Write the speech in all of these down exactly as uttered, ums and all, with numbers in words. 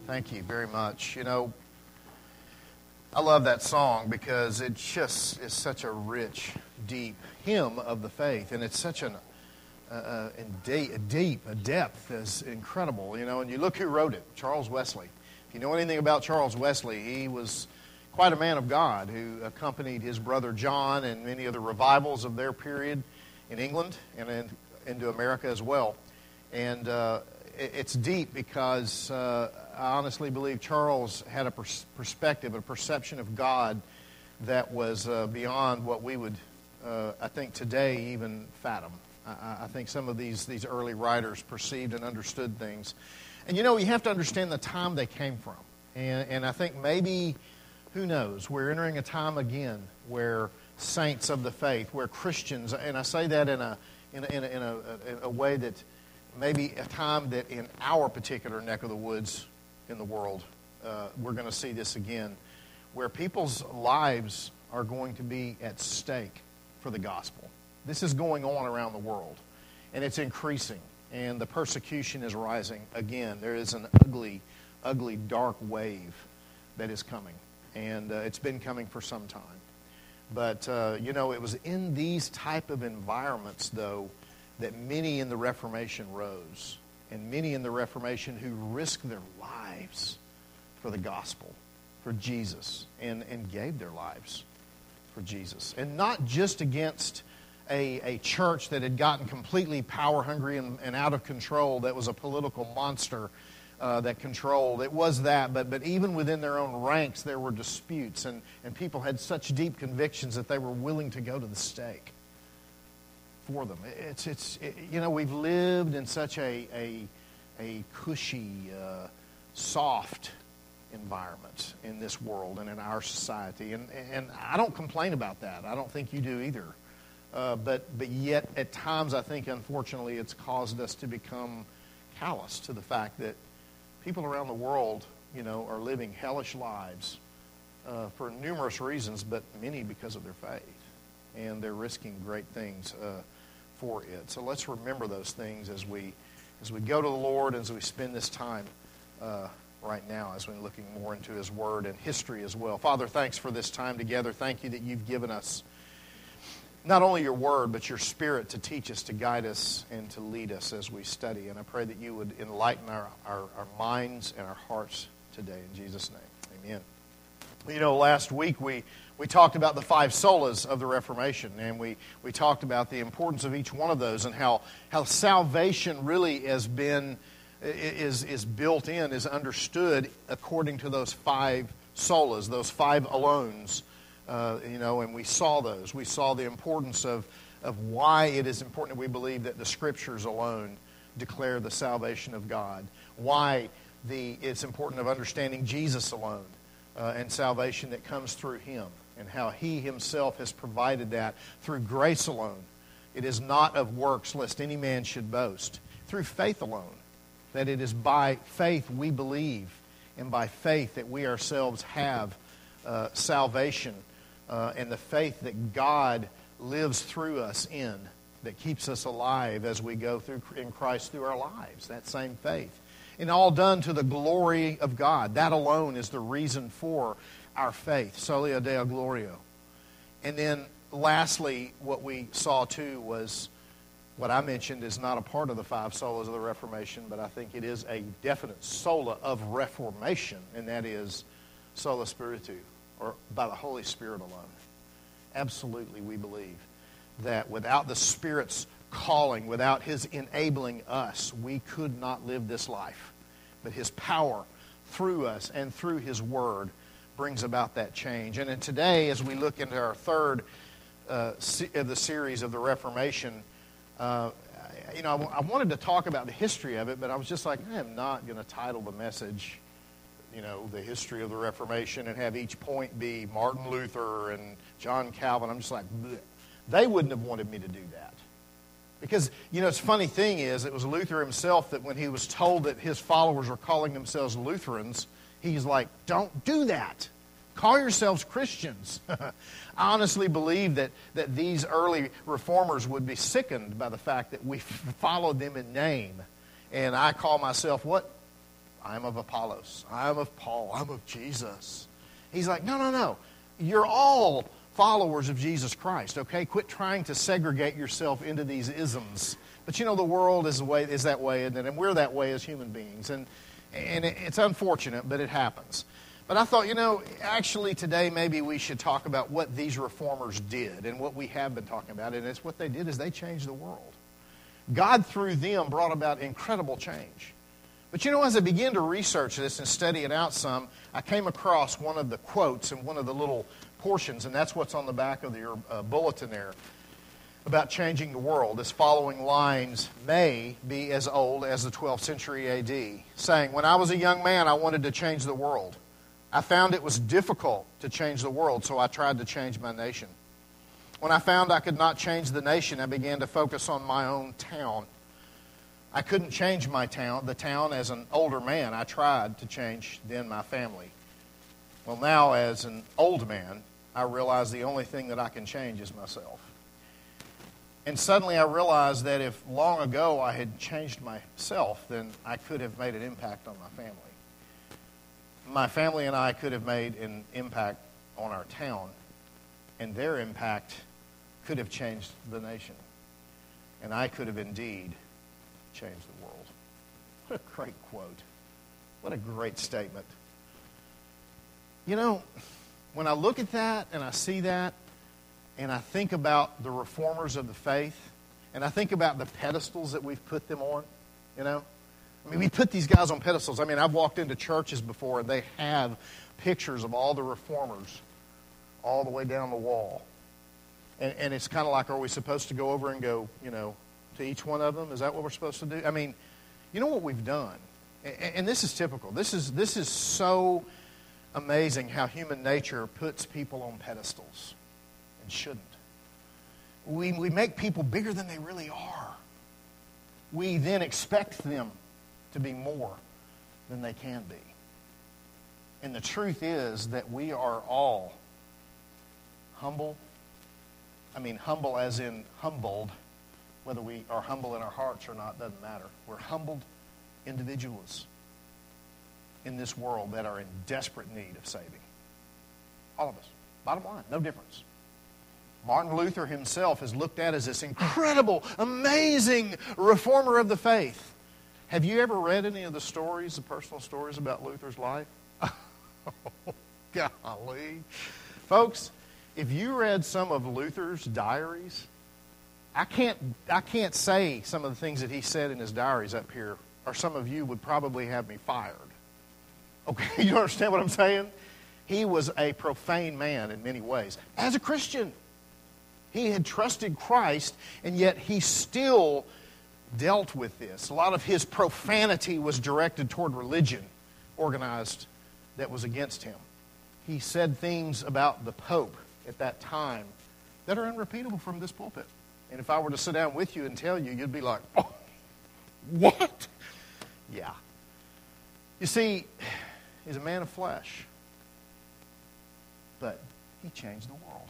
Thank you very much. You know, I love that song because it just is such a rich, deep hymn of the faith, and it's such an uh, uh, a deep, a depth is incredible. You know, and you look who wrote it, Charles Wesley. If you know anything about Charles Wesley, he was quite a man of God who accompanied his brother John and many of the revivals of their period in England and in, into America as well. And uh, it, it's deep because uh, I honestly believe Charles had a pers- perspective, a perception of God that was uh, beyond what we would, uh, I think, today even fathom. I, I think some of these, these early writers perceived and understood things. And, you know, you have to understand the time they came from. And, and I think maybe, who knows, we're entering a time again where saints of the faith, where Christians, and I say that in a, in a, in a, in a, in a way that maybe a time that in our particular neck of the woods in the world, uh, we're going to see this again, where people's lives are going to be at stake for the gospel. This is going on around the world, and it's increasing, and the persecution is rising again. There is an ugly, ugly, dark wave that is coming, and uh, it's been coming for some time. But, uh, you know, it was in these type of environments, though, that many in the Reformation rose, and many in the Reformation who risked their lives for the gospel, for Jesus, and, and gave their lives for Jesus. And not just against a, a church that had gotten completely power-hungry and, and out of control, that was a political monster uh, that controlled. It was that, but, but even within their own ranks, there were disputes, and, and people had such deep convictions that they were willing to go to the stake for them. It's, it's it, you know, we've lived in such a, a, a cushy, uh, soft environment in this world and in our society. And, and I don't complain about that. I don't think you do either. Uh, but, but yet, at times, I think, unfortunately, it's caused us to become callous to the fact that people around the world, you know, are living hellish lives uh, for numerous reasons, but many because of their faith. And they're risking great things uh, for it. So let's remember those things as we as we go to the Lord, as we spend this time uh, right now, as we're looking more into His Word and history as well. Father, thanks for this time together. Thank you that you've given us not only your Word, but your Spirit to teach us, to guide us, and to lead us as we study. And I pray that you would enlighten our, our, our minds and our hearts today. In Jesus' name, amen. You know, last week we We talked about the five solas of the Reformation, and we, we talked about the importance of each one of those and how, how salvation really has been, is, is built in, is understood according to those five solas, those five alones. Uh, you know, and we saw those. We saw the importance of, of why it is important that we believe that the Scriptures alone declare the salvation of God. Why the it's important of understanding Jesus alone uh, and salvation that comes through Him. And how He Himself has provided that through grace alone. It is not of works, lest any man should boast. Through faith alone. That it is by faith we believe, and by faith that we ourselves have uh, salvation, uh, and the faith that God lives through us in, that keeps us alive as we go through in Christ through our lives. That same faith. And all done to the glory of God. That alone is the reason for our faith, Solia Deo Gloria. And then lastly, what we saw too was what I mentioned is not a part of the five solas of the Reformation, but I think it is a definite sola of Reformation, and that is sola spiritu, or by the Holy Spirit alone. Absolutely, we believe that without the Spirit's calling, without His enabling us, we could not live this life. But His power through us and through His Word brings about that change. And then today, as we look into our third uh, se- of the series of the Reformation, uh, you know, I, w- I wanted to talk about the history of it, but I was just like, I am not going to title the message, you know, the history of the Reformation and have each point be Martin Luther and John Calvin. I'm just like, bleh. They wouldn't have wanted me to do that. Because, you know, it's a funny thing is, it was Luther himself that when he was told that his followers were calling themselves Lutherans, he's like, don't do that. Call yourselves Christians. I honestly believe that, that these early reformers would be sickened by the fact that we followed them in name. And I call myself what? I'm of Apollos. I'm of Paul. I'm of Jesus. He's like, no, no, no. You're all followers of Jesus Christ, okay? Quit trying to segregate yourself into these isms. But you know, the world is, the way, is that way, isn't it? And we're that way as human beings. And, and it's unfortunate, but it happens. But I thought, you know, actually today maybe we should talk about what these reformers did and what we have been talking about. And it's what they did is they changed the world. God, through them, brought about incredible change. But you know, as I began to research this and study it out some, I came across one of the quotes in one of the little portions, and that's what's on the back of your uh, bulletin there, about changing the world. This following lines may be as old as the twelfth century A D, saying, when I was a young man, I wanted to change the world. I found it was difficult to change the world, so I tried to change my nation. When I found I could not change the nation, I began to focus on my own town. I couldn't change my town, the town as an older man. I tried to change then my family. Well, now as an old man, I realize the only thing that I can change is myself. And suddenly I realized that if long ago I had changed myself, then I could have made an impact on my family. My family and I could have made an impact on our town, and their impact could have changed the nation. And I could have indeed changed the world. What a great quote. What a great statement. You know, when I look at that and I see that, and I think about the reformers of the faith, and I think about the pedestals that we've put them on, you know. I mean, we put these guys on pedestals. I mean, I've walked into churches before, and they have pictures of all the reformers all the way down the wall. And, and it's kind of like, are we supposed to go over and go, you know, to each one of them? Is that what we're supposed to do? I mean, you know what we've done? And, and this is typical. This is, this is so amazing how human nature puts people on pedestals and shouldn't. We, we make people bigger than they really are. We then expect them to be more than they can be. And the truth is that we are all humble. I mean, humble as in humbled. Whether we are humble in our hearts or not doesn't matter. We're humbled individuals in this world that are in desperate need of saving. All of us. Bottom line, no difference. Martin Luther himself is looked at as this incredible, amazing reformer of the faith. Have you ever read any of the stories, the personal stories about Luther's life? Oh, golly. Folks, if you read some of Luther's diaries, I can't, I can't say some of the things that he said in his diaries up here, or some of you would probably have me fired. Okay, you understand what I'm saying? He was a profane man in many ways. As a Christian, he had trusted Christ, and yet he still dealt with this. A lot of his profanity was directed toward religion, organized, that was against him. He said things about the Pope at that time that are unrepeatable from this pulpit. And if I were to sit down with you and tell you, you'd be like, oh, what? Yeah. You see, he's a man of flesh. But he changed the world.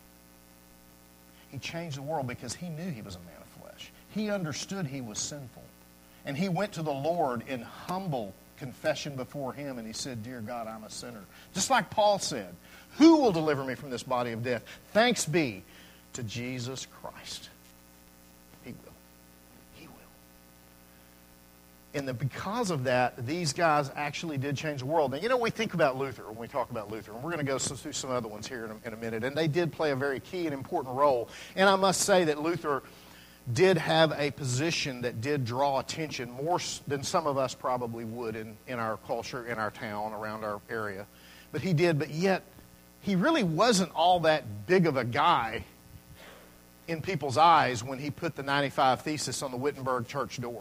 He changed the world because he knew he was a man of flesh. He understood he was sinful. And he went to the Lord in humble confession before him, and he said, dear God, I'm a sinner. Just like Paul said, who will deliver me from this body of death? Thanks be to Jesus Christ. He will. He will. And the, because of that, these guys actually did change the world. And you know, we think about Luther when we talk about Luther, and we're going to go through some other ones here in a, in a minute, and they did play a very key and important role. And I must say that Luther did have a position that did draw attention more than some of us probably would in, in our culture, in our town, around our area. But he did, but yet he really wasn't all that big of a guy in people's eyes when he put the ninety-five Thesis on the Wittenberg church door.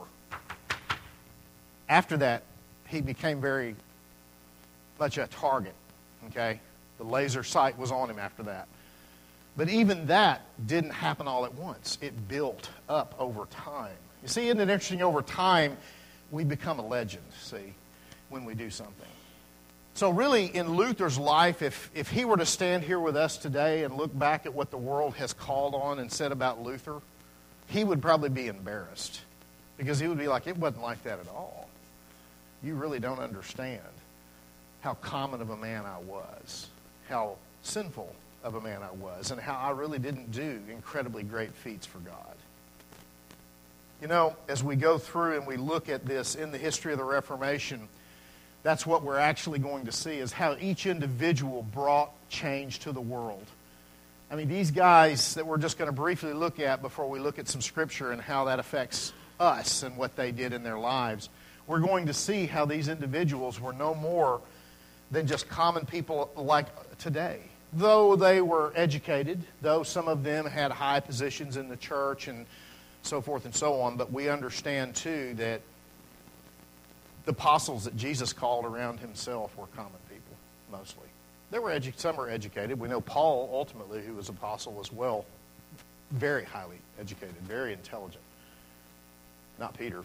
After that, he became very much a target, okay? The laser sight was on him after that. But even that didn't happen all at once. It built up over time. You see, isn't it interesting? Over time, we become a legend, see, when we do something. So really, in Luther's life, if, if he were to stand here with us today and look back at what the world has called on and said about Luther, he would probably be embarrassed. Because he would be like, it wasn't like that at all. you really don't understand how common of a man I was, how sinful of a man I was, and how I really didn't do incredibly great feats for God. You know, as we go through and we look at this in the history of the Reformation, that's what we're actually going to see, is how each individual brought change to the world. I mean, these guys that we're just going to briefly look at before we look at some scripture and how that affects us and what they did in their lives, we're going to see how these individuals were no more than just common people like today. Though they were educated, though some of them had high positions in the church and so forth and so on, but we understand too that the apostles that Jesus called around himself were common people, mostly. They were edu- some were educated. We know Paul, ultimately, who was apostle as well, very highly educated, very intelligent. Not Peter.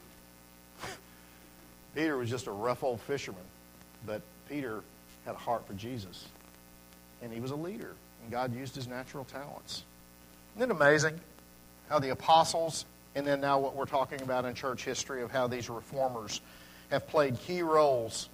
Peter was just a rough old fisherman, but Peter had a heart for Jesus, and he was a leader, and God used his natural talents. Isn't it amazing how the apostles, and then now what we're talking about in church history of how these reformers have played key roles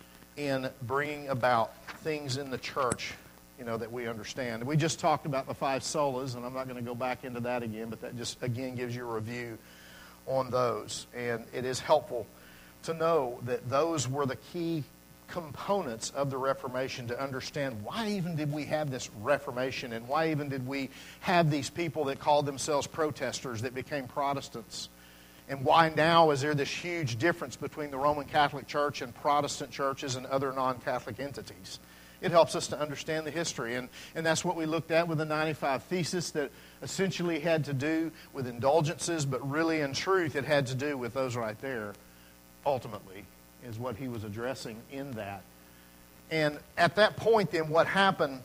in bringing about things in the church, you know, that we understand. We just talked about the five solas, and I'm not going to go back into that again, but that just, again, gives you a review on those. And it is helpful to know that those were the key components of the Reformation to understand why even did we have this Reformation, and why even did we have these people that called themselves protesters that became Protestants. And why now is there this huge difference between the Roman Catholic Church and Protestant churches and other non-Catholic entities? It helps us to understand the history. And, and that's what we looked at with the ninety-five Thesis, that essentially had to do with indulgences, but really in truth it had to do with those right there, ultimately, is what he was addressing in that. And at that point then, what happened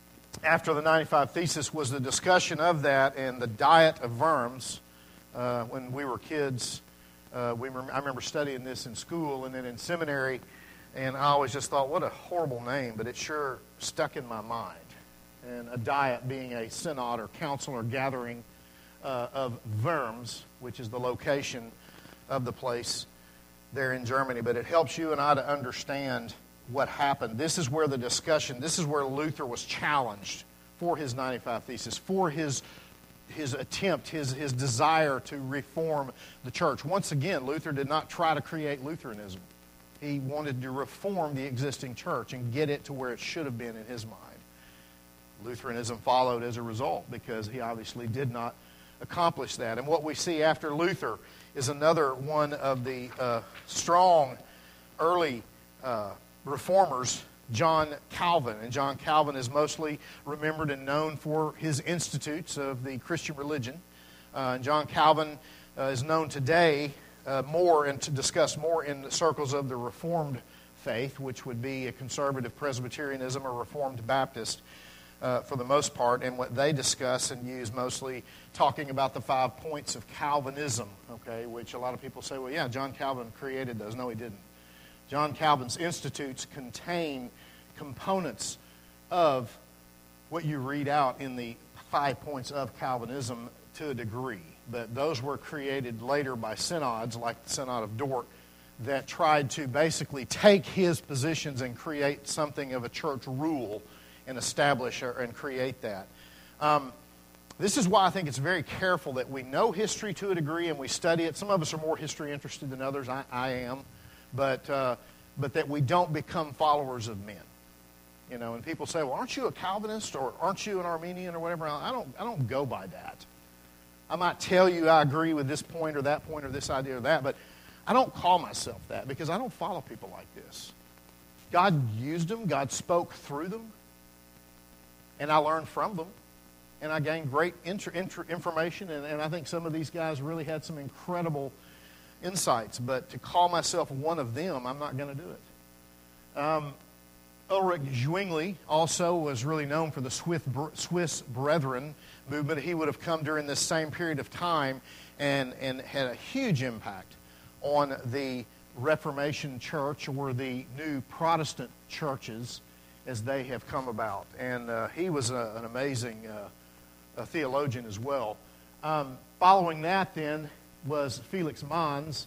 after the ninety-five Thesis was the discussion of that and the Diet of Worms. Uh, when we were kids, uh, we rem- I remember studying this in school and then in seminary, and I always just thought, what a horrible name, but it sure stuck in my mind. And a diet being a synod or council or gathering uh, of Worms, which is the location of the place there in Germany. But it helps you and I to understand what happened. This is where the discussion, this is where Luther was challenged for his ninety-five Thesis, for his his attempt, his, his desire to reform the church. Once again, Luther did not try to create Lutheranism. He wanted to reform the existing church and get it to where it should have been in his mind. Lutheranism followed as a result because he obviously did not accomplish that. And what we see after Luther is another one of the uh, strong early uh, reformers, John Calvin. And John Calvin is mostly remembered and known for his institutes of the Christian religion. Uh, and John Calvin uh, is known today uh, more and to discuss more in the circles of the Reformed faith, which would be a conservative Presbyterianism or Reformed Baptist uh, for the most part. And what they discuss and use mostly talking about the five points of Calvinism, okay, which a lot of people say, well, yeah, John Calvin created those. No, he didn't. John Calvin's institutes contain components of what you read out in the five points of Calvinism to a degree. But those were created later by synods, like the Synod of Dort, that tried to basically take his positions and create something of a church rule and establish or, and create that. Um, this is why I think it's very careful that we know history to a degree and we study it. Some of us are more history interested than others. I, I am. But, uh, but that we don't become followers of men. You know, and people say, well, aren't you a Calvinist or aren't you an Arminian or whatever? I don't, I don't go by that. I might tell you I agree with this point or that point or this idea or that, but I don't call myself that because I don't follow people like this. God used them. God spoke through them. And I learned from them. And I gained great inter- inter- information. And, and I think some of these guys really had some incredible insights. But to call myself one of them, I'm not going to do it. Um, Ulrich Zwingli also was really known for the Swiss, Swiss Brethren movement. He would have come during this same period of time and, and had a huge impact on the Reformation Church or the new Protestant churches as they have come about. And uh, he was a, an amazing uh, a theologian as well. Um, following that then was Felix Manz,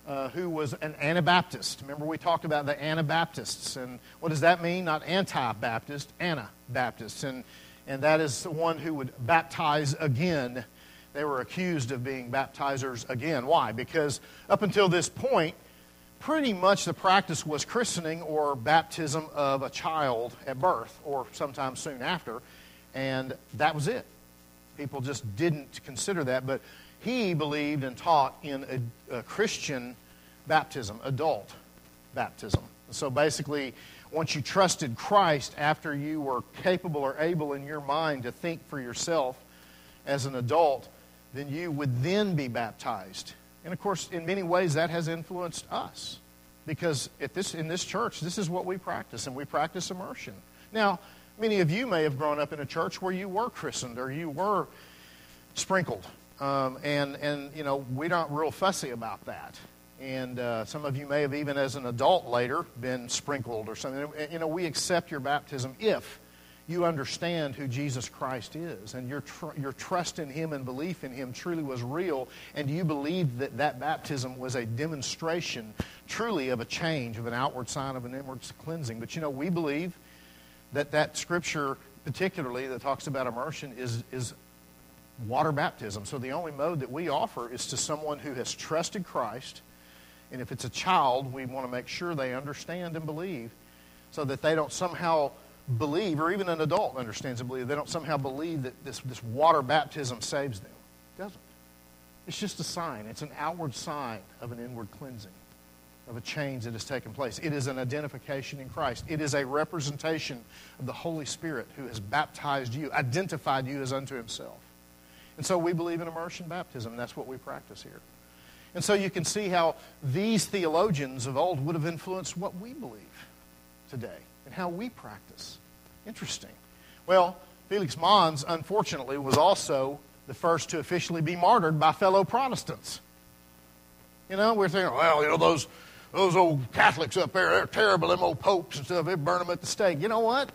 uh, who was an Anabaptist. Remember we talked about the Anabaptists. And what does that mean? Not anti-Baptist, Anabaptist. And, and that is the one who would baptize again. They were accused of being baptizers again. Why? Because up until this point, pretty much the practice was christening or baptism of a child at birth or sometime soon after. And that was it. People just didn't consider that. But he believed and taught in a, a Christian baptism, adult baptism. So basically, once you trusted Christ after you were capable or able in your mind to think for yourself as an adult, then you would then be baptized. And of course, in many ways, that has influenced us. Because at this, in this church, this is what we practice, and we practice immersion. Now, many of you may have grown up in a church where you were christened or you were sprinkled. Um, and, and, you know, we're not real fussy about that. And uh, some of you may have even as an adult later been sprinkled or something. You know, we accept your baptism if you understand who Jesus Christ is and your, tr- your trust in Him and belief in Him truly was real, and you believe that that baptism was a demonstration truly of a change, of an outward sign of an inward cleansing. But, you know, we believe that that scripture particularly that talks about immersion is, is water baptism. So the only mode that we offer is to someone who has trusted Christ. And if it's a child, we want to make sure they understand and believe so that they don't somehow believe, or even an adult understands and believes, they don't somehow believe that this, this water baptism saves them. It doesn't. It's just a sign. It's an outward sign of an inward cleansing, of a change that has taken place. It is an identification in Christ. It is a representation of the Holy Spirit who has baptized you, identified you as unto Himself. And so we believe in immersion baptism, and that's what we practice here. And so you can see how these theologians of old would have influenced what we believe today and how we practice. Interesting. Well, Felix Mons, unfortunately, was also the first to officially be martyred by fellow Protestants. You know, we're thinking, well, you know, those, those old Catholics up there, they're terrible, them old popes and stuff, they burn them at the stake. You know what?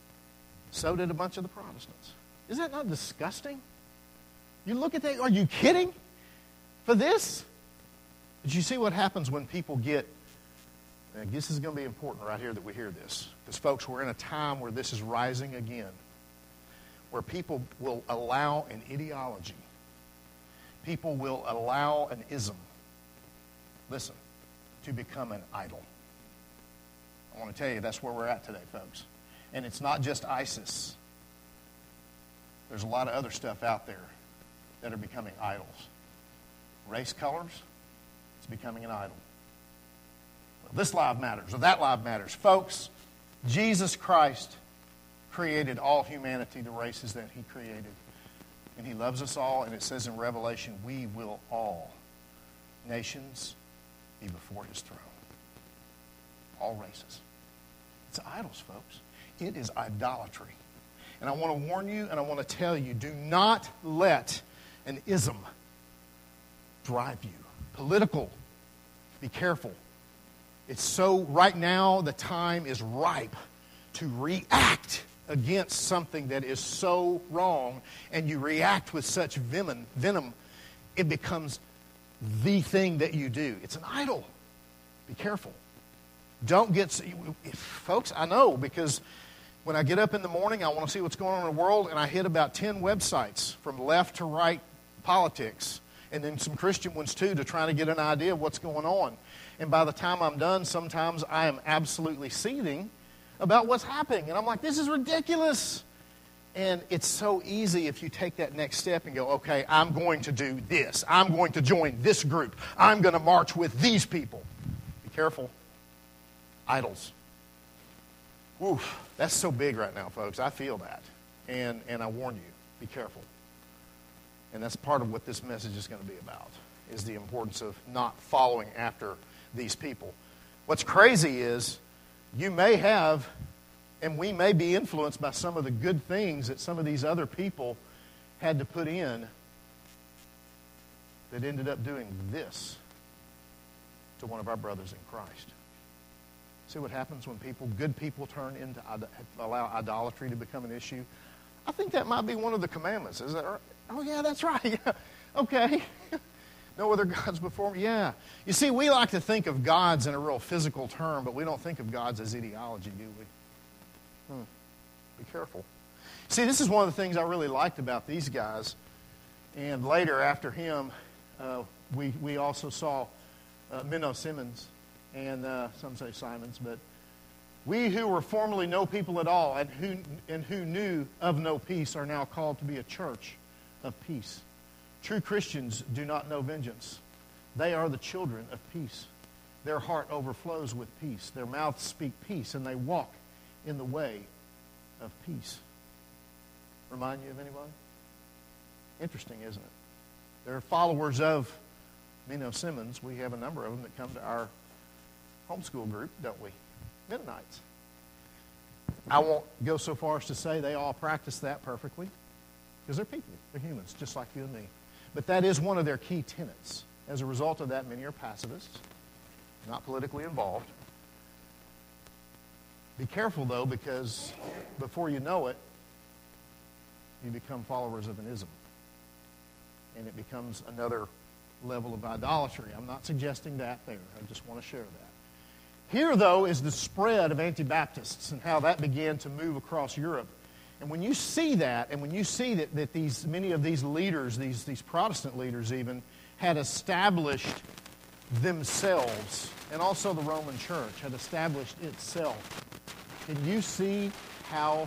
So did a bunch of the Protestants. Is that not disgusting? You look at that, are you kidding? For this? Did you see what happens when people get, and this is going to be important right here that we hear this. Because folks, we're in a time where this is rising again. Where people will allow an ideology. People will allow an ism. Listen, to become an idol. I want to tell you that's where we're at today, folks. And it's not just ISIS. There's a lot of other stuff out there that are becoming idols. Race colors, it's becoming an idol. Well, this life matters, or that life matters. Folks, Jesus Christ created all humanity, the races that He created. And He loves us all, and it says in Revelation, we will all, nations, be before His throne. All races. It's idols, folks. It is idolatry. And I want to warn you, and I want to tell you, do not let an ism drive you. Political. Be careful. It's so, right now, the time is ripe to react against something that is so wrong, and you react with such venom, venom, it becomes the thing that you do. It's an idol. Be careful. Don't get, folks, I know, because when I get up in the morning, I want to see what's going on in the world, and I hit about ten websites from left to right politics, and then some Christian ones too, to try to get an idea of what's going on. And by the time I'm done, sometimes I am absolutely seething about what's happening. And I'm like, this is ridiculous. And it's so easy if you take that next step and go, okay, I'm going to do this. I'm going to join this group. I'm going to march with these people. Be careful. Idols. Oof, that's so big right now, folks. I feel that. And, and I warn you, be careful. And that's part of what this message is going to be about, is the importance of not following after these people. What's crazy is you may have, and we may be influenced by some of the good things that some of these other people had to put in that ended up doing this to one of our brothers in Christ. See what happens when people, good people, turn into, allow idolatry to become an issue? I think that might be one of the commandments. Is that right? Oh, yeah, that's right. Yeah. Okay. No other gods before me? Yeah. You see, we like to think of gods in a real physical term, but we don't think of gods as ideology, do we? Hmm. Be careful. See, this is one of the things I really liked about these guys. And later, after him, uh, we, we also saw uh, Menno Simons, and uh, some say Simons, but we who were formerly no people at all and who, and who knew of no peace are now called to be a church of peace. True Christians do not know vengeance. They are the children of peace. Their heart overflows with peace. Their mouths speak peace, and they walk in the way of peace. Remind you of anybody? Interesting, isn't it? They're followers of Menno Simons. We have a number of them that come to our homeschool group, don't we? Mennonites. I won't go so far as to say they all practice that perfectly, because they're people. They're humans, just like you and me. But that is one of their key tenets. As a result of that, many are pacifists, not politically involved. Be careful, though, because before you know it, you become followers of an ism. And it becomes another level of idolatry. I'm not suggesting that there. I just want to share that. Here, though, is the spread of Anabaptists and how that began to move across Europe. And when you see that, and when you see that, that these many of these leaders, these, these Protestant leaders even, had established themselves, and also the Roman Church had established itself, can you see how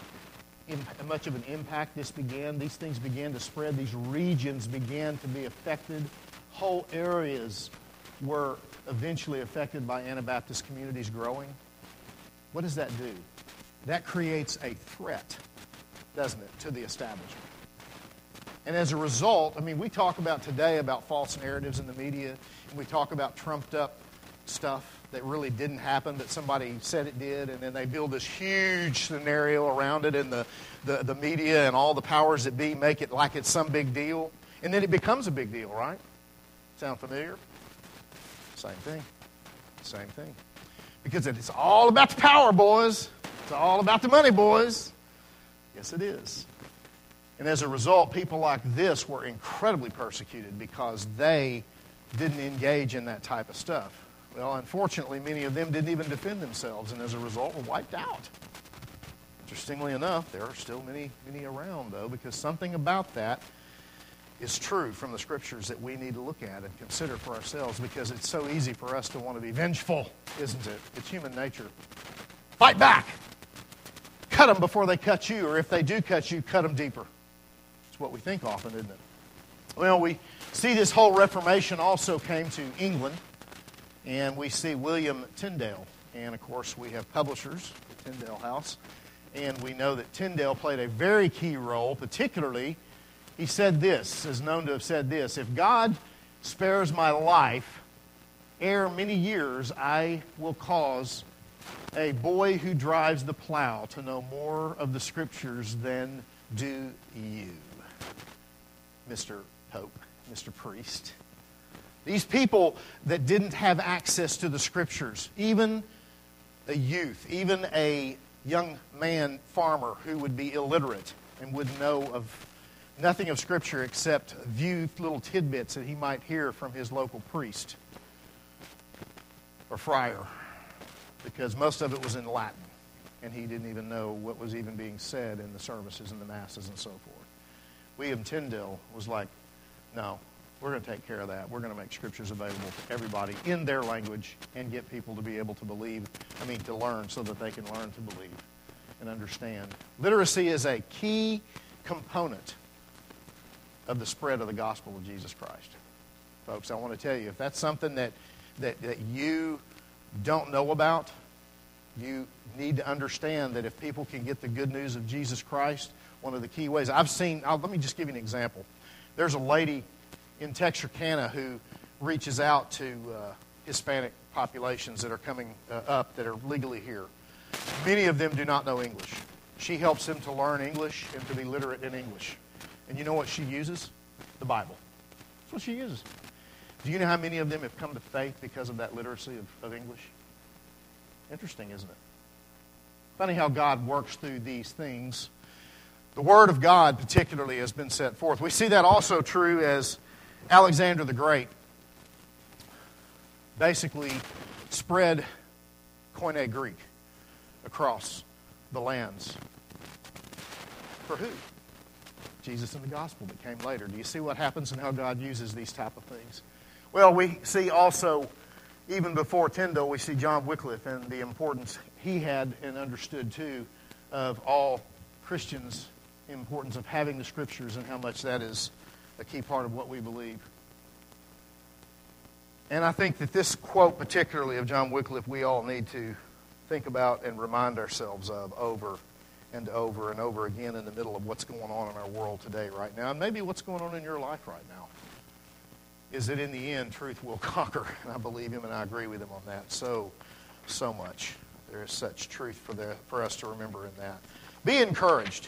much of an impact this began? These things began to spread. These regions began to be affected. Whole areas were eventually affected by Anabaptist communities growing. What does that do? That creates a threat, doesn't it, to the establishment? And as a result, I mean, we talk about today about false narratives in the media, and we talk about trumped up stuff that really didn't happen, that somebody said it did, and then they build this huge scenario around it, and the, the, the media and all the powers that be make it like it's some big deal. And then it becomes a big deal, right? Sound familiar? Same thing. Same thing. Because it's all about the power, boys. It's all about the money, boys. Yes, it is. And as a result, people like this were incredibly persecuted because they didn't engage in that type of stuff. Well, unfortunately, many of them didn't even defend themselves, and as a result, were wiped out. Interestingly enough, there are still many, many around, though, because something about that is true from the Scriptures that we need to look at and consider for ourselves, because it's so easy for us to want to be vengeful, isn't it? It's human nature. Fight back! Cut them before they cut you, or if they do cut you, cut them deeper. It's what we think often, isn't it? Well, we see this whole Reformation also came to England, and we see William Tyndale. And, of course, we have publishers, the Tyndale House, and we know that Tyndale played a very key role. Particularly, he said this, is known to have said this: if God spares my life, ere many years I will cause a boy who drives the plow to know more of the Scriptures than do you, Mister Pope, Mister Priest. These people that didn't have access to the Scriptures, even a youth, even a young man farmer who would be illiterate and would know of nothing of Scripture except a few little tidbits that he might hear from his local priest or friar, because most of it was in Latin, and he didn't even know what was even being said in the services and the masses and so forth. William Tyndale was like, no, we're going to take care of that. We're going to make Scriptures available to everybody in their language and get people to be able to believe, I mean, to learn so that they can learn to believe and understand. Literacy is a key component of the spread of the gospel of Jesus Christ. Folks, I want to tell you, if that's something that, that, that you don't know about, you need to understand that if people can get the good news of Jesus Christ, one of the key ways. I've seen, I'll, let me just give you an example. There's a lady in Texarkana who reaches out to uh, Hispanic populations that are coming uh, up that are legally here. Many of them do not know English. She helps them to learn English and to be literate in English. And you know what she uses? The Bible. That's what she uses. Do you know how many of them have come to faith because of that literacy of, of English? Interesting, isn't it? Funny how God works through these things. The Word of God particularly has been set forth. We see that also true as Alexander the Great basically spread Koine Greek across the lands. For who? Jesus in the gospel that came later. Do you see what happens and how God uses these type of things? Well, we see also, even before Tyndale, we see John Wycliffe and the importance he had and understood too of all Christians, the importance of having the Scriptures and how much that is a key part of what we believe. And I think that this quote particularly of John Wycliffe we all need to think about and remind ourselves of over and over and over again in the middle of what's going on in our world today right now, and maybe what's going on in your life right now, is that in the end, truth will conquer. And I believe him and I agree with him on that so, so much. There is such truth for, the, for us to remember in that. Be encouraged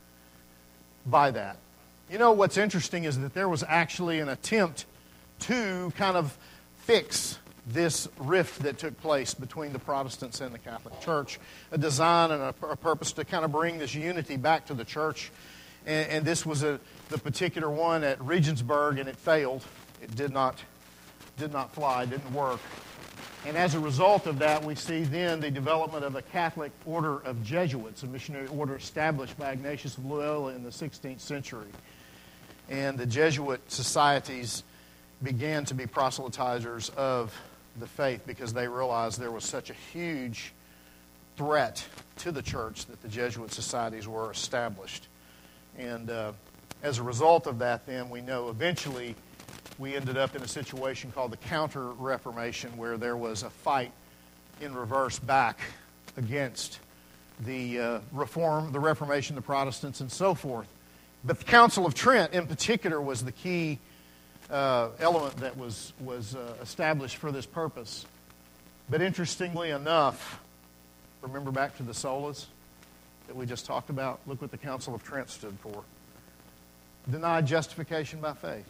by that. You know, what's interesting is that there was actually an attempt to kind of fix this rift that took place between the Protestants and the Catholic Church, a design and a, a purpose to kind of bring this unity back to the church. And, and this was a, the particular one at Regensburg, and it failed. It did not, did not fly, didn't work. And as a result of that, we see then the development of a Catholic order of Jesuits, a missionary order established by Ignatius of Loyola in the sixteenth century. And the Jesuit societies began to be proselytizers of the faith because they realized there was such a huge threat to the church that the Jesuit societies were established. And uh, as a result of that, then, we know eventually we ended up in a situation called the Counter-Reformation, where there was a fight in reverse back against the uh, Reform, the Reformation, the Protestants, and so forth. But the Council of Trent, in particular, was the key Uh, element that was, was uh, established for this purpose. But interestingly enough, remember back to the solas that we just talked about? Look what the Council of Trent stood for. Denied justification by faith.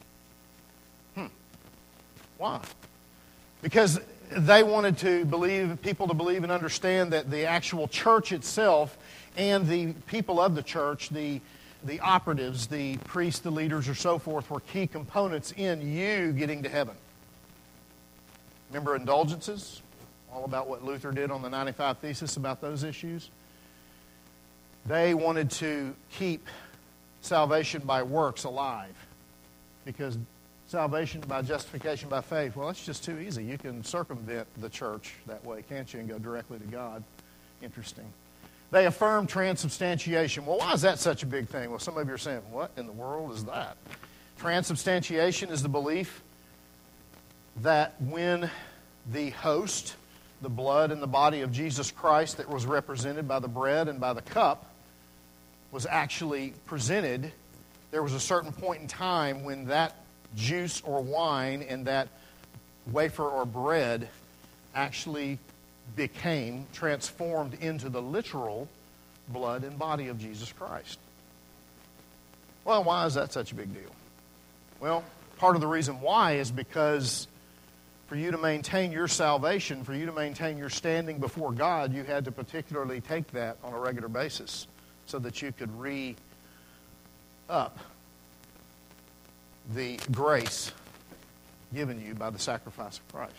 Hmm. Why? Because they wanted to believe, people to believe and understand that the actual church itself and the people of the church, the the operatives, the priests, the leaders, or so forth, were key components in you getting to heaven. Remember indulgences? All about what Luther did on the ninety-five Thesis about those issues. They wanted to keep salvation by works alive, because salvation by justification by faith, well, that's just too easy. You can circumvent the church that way, can't you, and go directly to God. Interesting. They affirm transubstantiation. Well, why is that such a big thing? Well, some of you are saying, what in the world is that? Transubstantiation is the belief that when the host, the blood and the body of Jesus Christ that was represented by the bread and by the cup, was actually presented, there was a certain point in time when that juice or wine and that wafer or bread actually became transformed into the literal blood and body of Jesus Christ. Well, why is that such a big deal? Well, part of the reason why is because for you to maintain your salvation, for you to maintain your standing before God, you had to particularly take that on a regular basis so that you could re-up the grace given you by the sacrifice of Christ.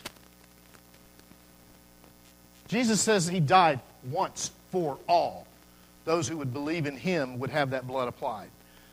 Jesus says he died once for all. Those who would believe in him would have that blood applied.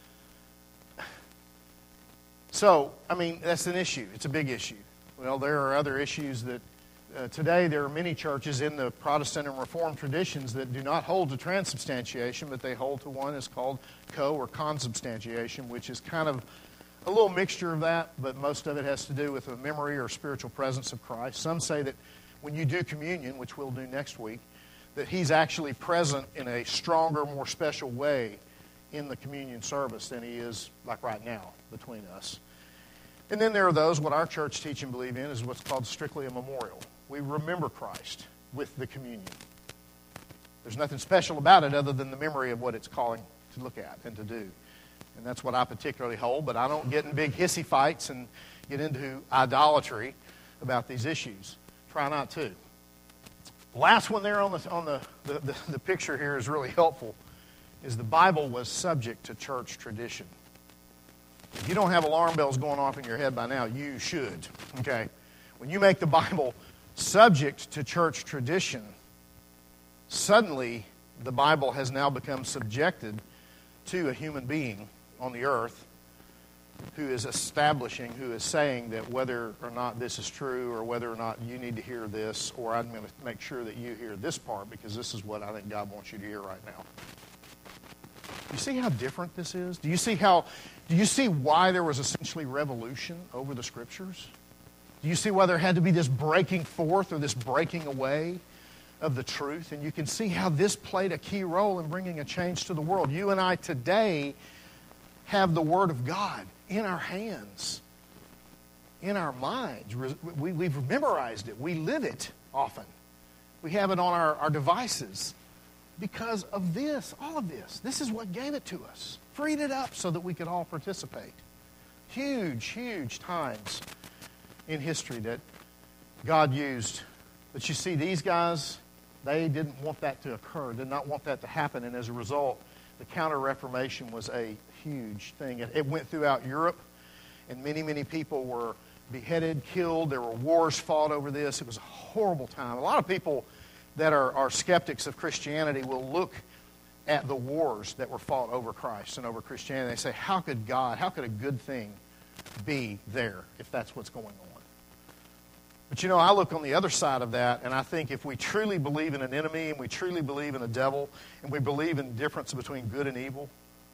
So, I mean, that's an issue. It's a big issue. Well, there are other issues that uh, today there are many churches in the Protestant and Reformed traditions that do not hold to transubstantiation, but they hold to one that's called co- or consubstantiation, which is kind of a little mixture of that, but most of it has to do with the memory or spiritual presence of Christ. Some say that when you do communion, which we'll do next week, that he's actually present in a stronger, more special way in the communion service than he is like right now between us. And then there are those, what our church teach and believe in is what's called strictly a memorial. We remember Christ with the communion. There's nothing special about it other than the memory of what it's calling to look at and to do. And that's what I particularly hold, but I don't get in big hissy fights and get into idolatry about these issues. Try not to. Last one there on the on the, the, the, the picture here is really helpful, is the Bible was subject to church tradition. If you don't have alarm bells going off in your head by now, you should, okay? When you make the Bible subject to church tradition, suddenly the Bible has now become subjected to a human being on the earth who is establishing, who is saying that whether or not this is true or whether or not you need to hear this, or I'm going to make sure that you hear this part because this is what I think God wants you to hear right now. Do you see how different this is? Do you see how, do you see why there was essentially revolution over the Scriptures? Do you see why there had to be this breaking forth or this breaking away of the truth? And you can see how this played a key role in bringing a change to the world. You and I today have the Word of God in our hands, in our minds. We, we've memorized it. We live it often. We have it on our, our devices because of this, all of this. This is what gave it to us. Freed it up so that we could all participate. Huge, huge times in history that God used. But you see, these guys, they didn't want that to occur, did not want that to happen, and as a result, the Counter-Reformation was a huge thing. It, it went throughout Europe, and many, many people were beheaded, killed. There were wars fought over this. It was a horrible time. A lot of people that are, are skeptics of Christianity will look at the wars that were fought over Christ and over Christianity. They say, how could God, how could a good thing be there if that's what's going on? But you know, I look on the other side of that, and I think if we truly believe in an enemy, and we truly believe in a devil, and we believe in the difference between good and evil,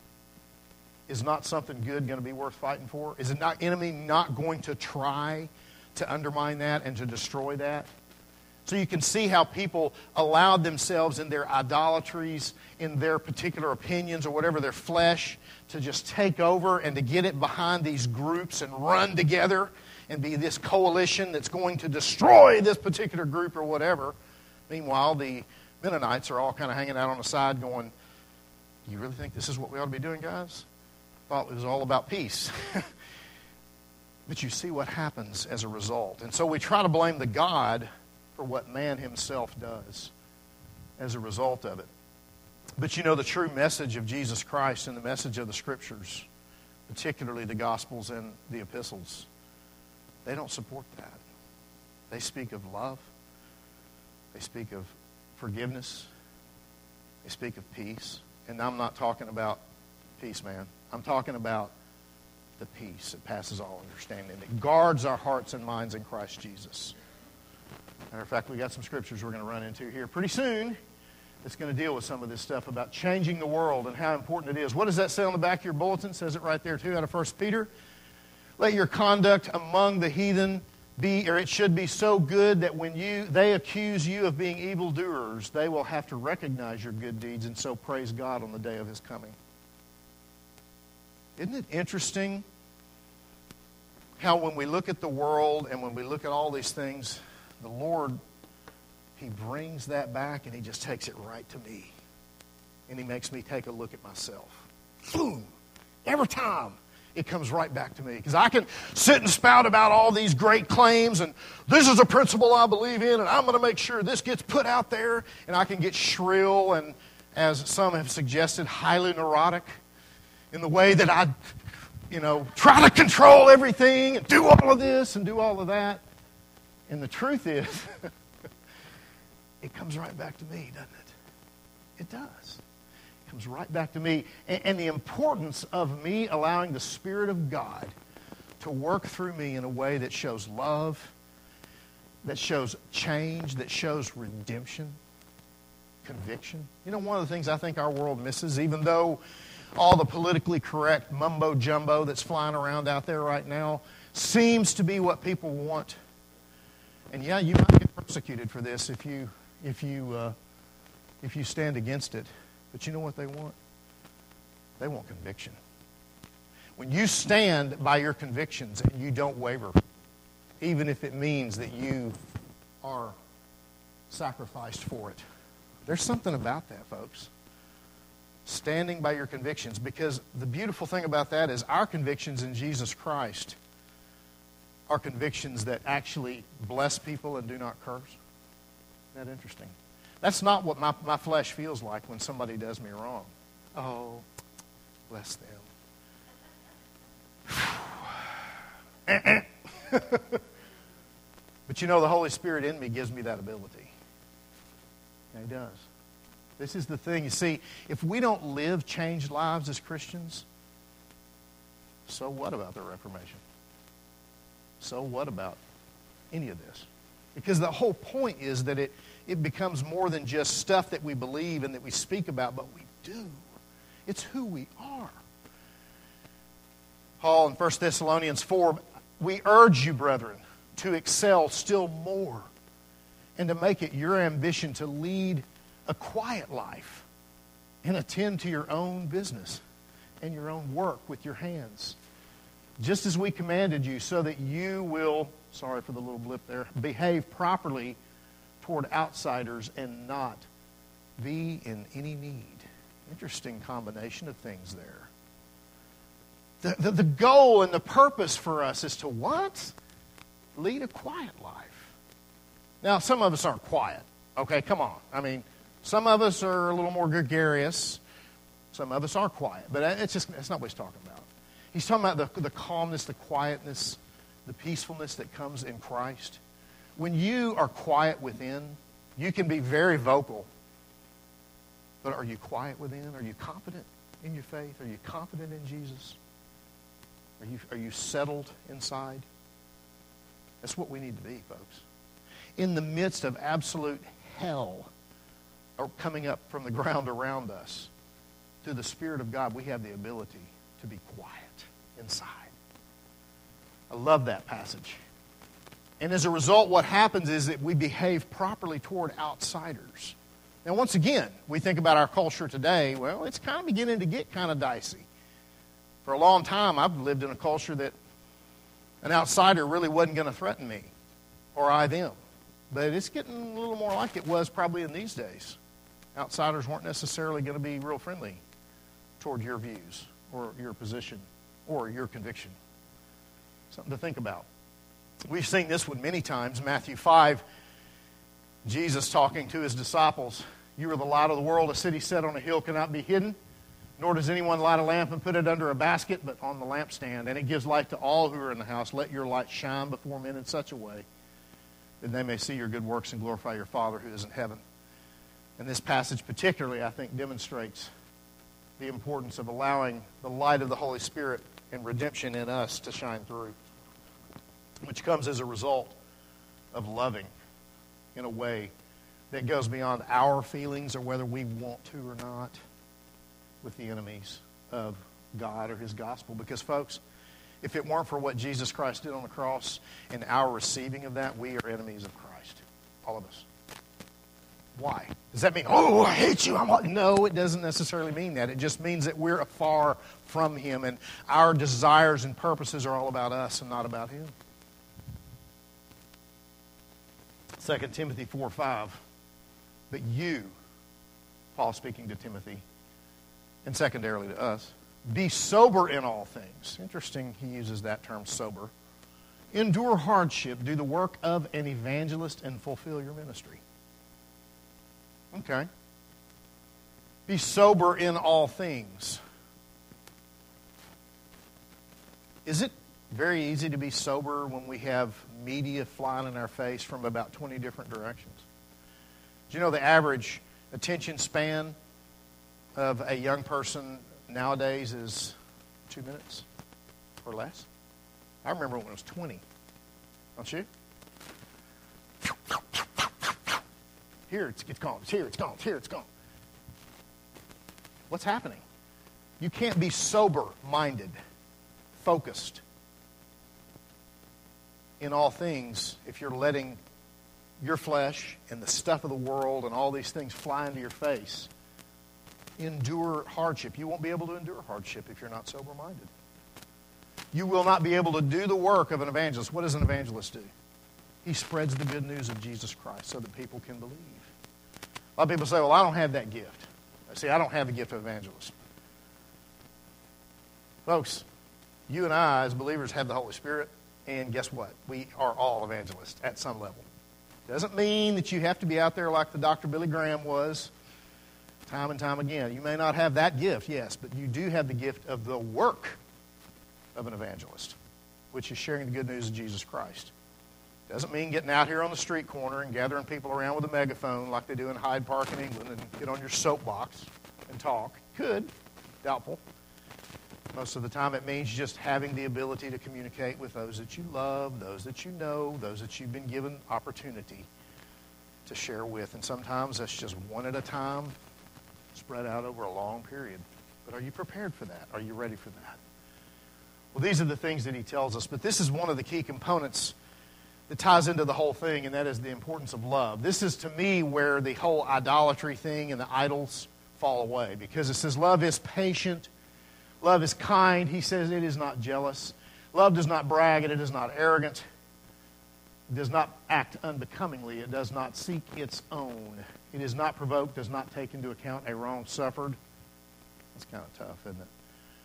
is not something good going to be worth fighting for? Is an enemy not going to try to undermine that and to destroy that? So you can see how people allowed themselves in their idolatries, in their particular opinions or whatever, their flesh, to just take over and to get it behind these groups and run together and be this coalition that's going to destroy this particular group or whatever. Meanwhile, the Mennonites are all kind of hanging out on the side going, you really think this is what we ought to be doing, guys? Thought it was all about peace. But you see what happens as a result. And so we try to blame the God for what man himself does as a result of it. But you know, the true message of Jesus Christ and the message of the Scriptures, particularly the Gospels and the Epistles, they don't support that. They speak of love. They speak of forgiveness. They speak of peace. And I'm not talking about peace, man. I'm talking about the peace that passes all understanding, that guards our hearts and minds in Christ Jesus. Matter of fact, we got some scriptures we're going to run into here pretty soon that's going to deal with some of this stuff about changing the world and how important it is. What does that say on the back of your bulletin? It says it right there too, out of First Peter. Let your conduct among the heathen be, or it should be so good that when you they accuse you of being evildoers, they will have to recognize your good deeds and so praise God on the day of His coming. Isn't it interesting how when we look at the world and when we look at all these things, the Lord, He brings that back and He just takes it right to me. And He makes me take a look at myself. Boom! Every time it comes right back to me. Because I can sit and spout about all these great claims and this is a principle I believe in and I'm going to make sure this gets put out there. And I can get shrill and, as some have suggested, highly neurotic in the way that I, you know, try to control everything and do all of this and do all of that. And the truth is, it comes right back to me, doesn't it? It does. It comes right back to me. And, and the importance of me allowing the Spirit of God to work through me in a way that shows love, that shows change, that shows redemption, conviction. You know, one of the things I think our world misses, even though all the politically correct mumbo-jumbo that's flying around out there right now seems to be what people want. And yeah, you might get persecuted for this if you if you uh, if you stand against it. But you know what they want? They want conviction. When you stand by your convictions and you don't waver, even if it means that you are sacrificed for it, there's something about that, folks. Standing by your convictions, because the beautiful thing about that is our convictions in Jesus Christ are convictions that actually bless people and do not curse. Isn't that interesting? That's not what my, my flesh feels like when somebody does me wrong. Oh, bless them. Eh, eh. But you know, the Holy Spirit in me gives me that ability. Yeah, He does. This is the thing. You see, if we don't live changed lives as Christians, so what about the Reformation? So what about any of this? Because the whole point is that it, it becomes more than just stuff that we believe and that we speak about, but we do. It's who we are. Paul in First Thessalonians four, we urge you, brethren, to excel still more and to make it your ambition to lead a quiet life and attend to your own business and your own work with your hands, just as we commanded you, so that you will, sorry for the little blip there, behave properly toward outsiders and not be in any need. Interesting combination of things there. The, the, the goal and the purpose for us is to what? Lead a quiet life. Now, some of us aren't quiet. Okay, come on. I mean, some of us are a little more gregarious. Some of us are quiet. But it's just that's not what he's talking about. He's talking about the, the calmness, the quietness, the peacefulness that comes in Christ. When you are quiet within, you can be very vocal. But are you quiet within? Are you confident in your faith? Are you confident in Jesus? Are you, are you settled inside? That's what we need to be, folks. In the midst of absolute hell or coming up from the ground around us, through the Spirit of God, we have the ability to be quiet inside. I love that passage. And as a result, what happens is that we behave properly toward outsiders. Now, once again, we think about our culture today, well, it's kind of beginning to get kind of dicey. For a long time, I've lived in a culture that an outsider really wasn't going to threaten me or I them. But it's getting a little more like it was probably in these days. Outsiders weren't necessarily going to be real friendly toward your views or your position or your conviction. Something to think about. We've seen this one many times. Matthew five, Jesus talking to his disciples. You are the light of the world. A city set on a hill cannot be hidden. Nor does anyone light a lamp and put it under a basket, but on the lampstand. And it gives light to all who are in the house. Let your light shine before men in such a way that they may see your good works and glorify your Father who is in heaven. And this passage particularly, I think, demonstrates the importance of allowing the light of the Holy Spirit and redemption in us to shine through, which comes as a result of loving in a way that goes beyond our feelings or whether we want to or not with the enemies of God or His gospel. Because, folks, if it weren't for what Jesus Christ did on the cross and our receiving of that, we are enemies of Christ. All of us. Why? Does that mean, oh, I hate you? I'm... No, it doesn't necessarily mean that. It just means that we're far from Him and our desires and purposes are all about us and not about Him. Second Timothy four five. But you, Paul speaking to Timothy, and secondarily to us, be sober in all things. Interesting he uses that term, sober. Endure hardship, do the work of an evangelist, and fulfill your ministry. Okay. Be sober in all things. Is it very easy to be sober when we have media flying in our face from about twenty different directions? Do you know the average attention span of a young person nowadays is two minutes or less? I remember when it was twenty. Don't you? Here it's, it's gone. It's here, it's gone. It's here, it's gone. What's happening? You can't be sober-minded, focused in all things if you're letting your flesh and the stuff of the world and all these things fly into your face. Endure hardship. You won't be able to endure hardship if you're not sober-minded. You will not be able to do the work of an evangelist. What does an evangelist do? He spreads the good news of Jesus Christ so that people can believe. A lot of people say, well, I don't have that gift. See, I don't have the gift of evangelist. Folks, you and I as believers have the Holy Spirit, and guess what? We are all evangelists at some level. Doesn't mean that you have to be out there like the Doctor Billy Graham was time and time again. You may not have that gift, yes, but you do have the gift of the work of an evangelist. which is sharing the good news of Jesus Christ. Doesn't mean getting out here on the street corner and gathering people around with a megaphone like they do in Hyde Park in England and get on your soapbox and talk. Could. Doubtful. Most of the time it means just having the ability to communicate with those that you love, those that you know, those that you've been given opportunity to share with. And sometimes that's just one at a time, spread out over a long period. But are you prepared for that? Are you ready for that? Well, these are the things that he tells us. But this is one of the key components that ties into the whole thing, and that is the importance of love. This is, to me, where the whole idolatry thing and the idols fall away. Because it says love is patient. Love is kind. He says it is not jealous. Love does not brag, and it is not arrogant. It does not act unbecomingly. It does not seek its own. It is not provoked, does not take into account a wrong suffered. That's kind of tough, isn't it?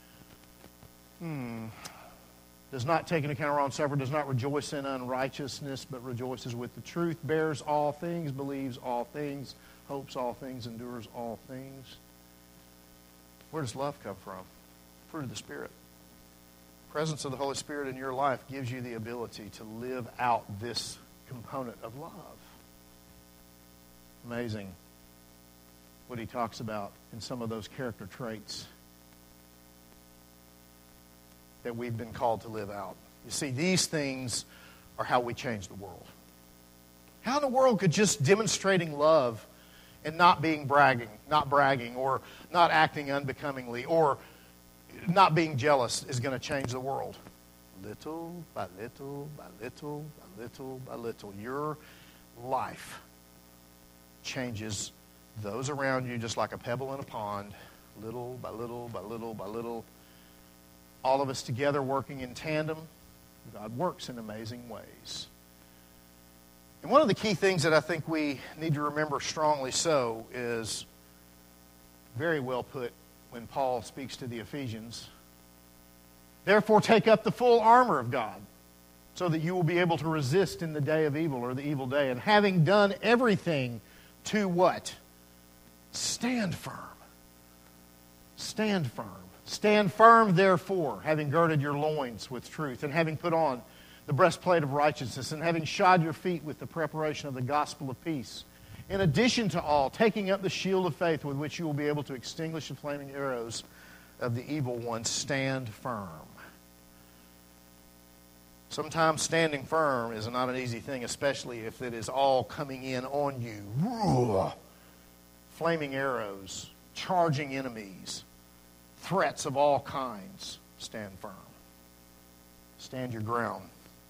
Hmm. Does not take into account a wrong suffered, does not rejoice in unrighteousness, but rejoices with the truth, bears all things, believes all things, hopes all things, endures all things. Where does love come from? Fruit of the Spirit. Presence of the Holy Spirit in your life gives you the ability to live out this component of love. Amazing what he talks about in some of those character traits that we've been called to live out. You see, these things are how we change the world. How in the world could just demonstrating love and not being bragging, not bragging, or not acting unbecomingly, or not being jealous is going to change the world? Little by little, by little, by little, by little. Your life changes those around you just like a pebble in a pond, little by little, by little, by little. All of us together working in tandem. God works in amazing ways. And one of the key things that I think we need to remember strongly so is very well put when Paul speaks to the Ephesians. Therefore take up the full armor of God, so that you will be able to resist in the day of evil, or the evil day. And having done everything, to what? Stand firm. Stand firm. Stand firm, therefore, having girded your loins with truth, and having put on the breastplate of righteousness, and having shod your feet with the preparation of the gospel of peace. In addition to all, taking up the shield of faith, with which you will be able to extinguish the flaming arrows of the evil one. Stand firm. Sometimes standing firm is not an easy thing, especially if it is all coming in on you. Flaming arrows, charging enemies, threats of all kinds. Stand firm. Stand your ground.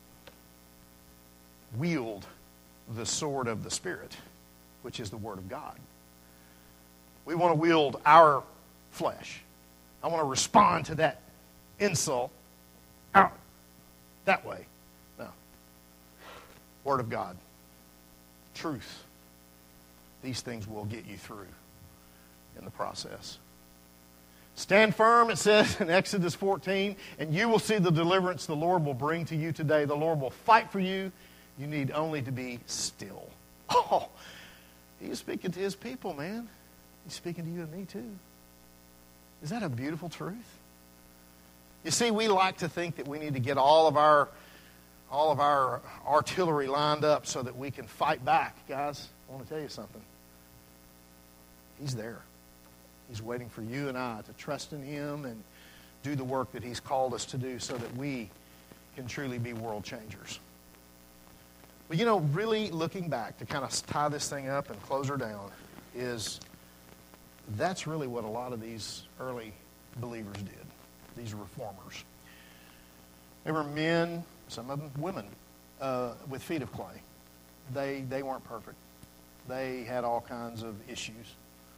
Wield the sword of the Spirit, which is the Word of God. We want to wield our flesh. I want to respond to that insult out that way. No. Word of God. Truth. These things will get you through in the process. Stand firm, it says in Exodus fourteen, and you will see the deliverance the Lord will bring to you today. The Lord will fight for you. You need only to be still. Oh, he's speaking to his people, man. He's speaking to you and me too. Is that a beautiful truth? You see, we like to think that we need to get all of our all of our artillery lined up so that we can fight back. Guys, I want to tell you something. He's there. He's waiting for you and I to trust in Him and do the work that He's called us to do so that we can truly be world changers. But you know, really looking back to kind of tie this thing up and close her down is that's really what a lot of these early believers did, these reformers. They were men, some of them women, uh, with feet of clay. They, they weren't perfect. They had all kinds of issues.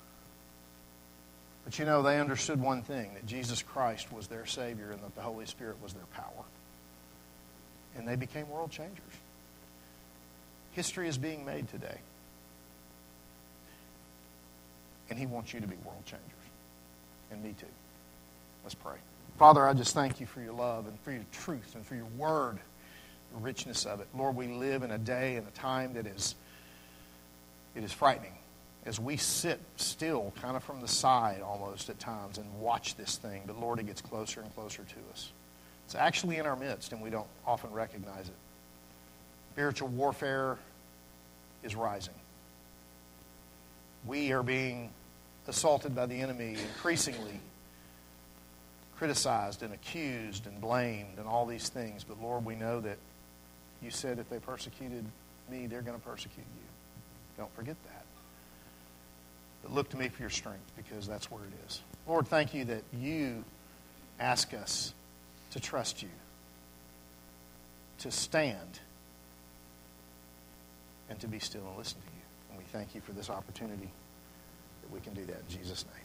But you know, they understood one thing, that Jesus Christ was their Savior and that the Holy Spirit was their power. And they became world changers. History is being made today. And He wants you to be world changers. And me too. Let's pray. Father, I just thank You for Your love and for Your truth and for Your word, the richness of it. Lord, we live in a day and a time that is, it is frightening as we sit still kind of from the side almost at times and watch this thing. But Lord, it gets closer and closer to us. It's actually in our midst, and we don't often recognize it. Spiritual warfare is rising. We are being assaulted by the enemy, increasingly criticized and accused and blamed and all these things. But Lord, we know that you said if they persecuted me, they're going to persecute you. Don't forget that. But look to me for your strength, because that's where it is. Lord, thank you that you ask us to trust you, to stand, and to be still and listen to you. And we thank you for this opportunity that we can do that in Jesus' name.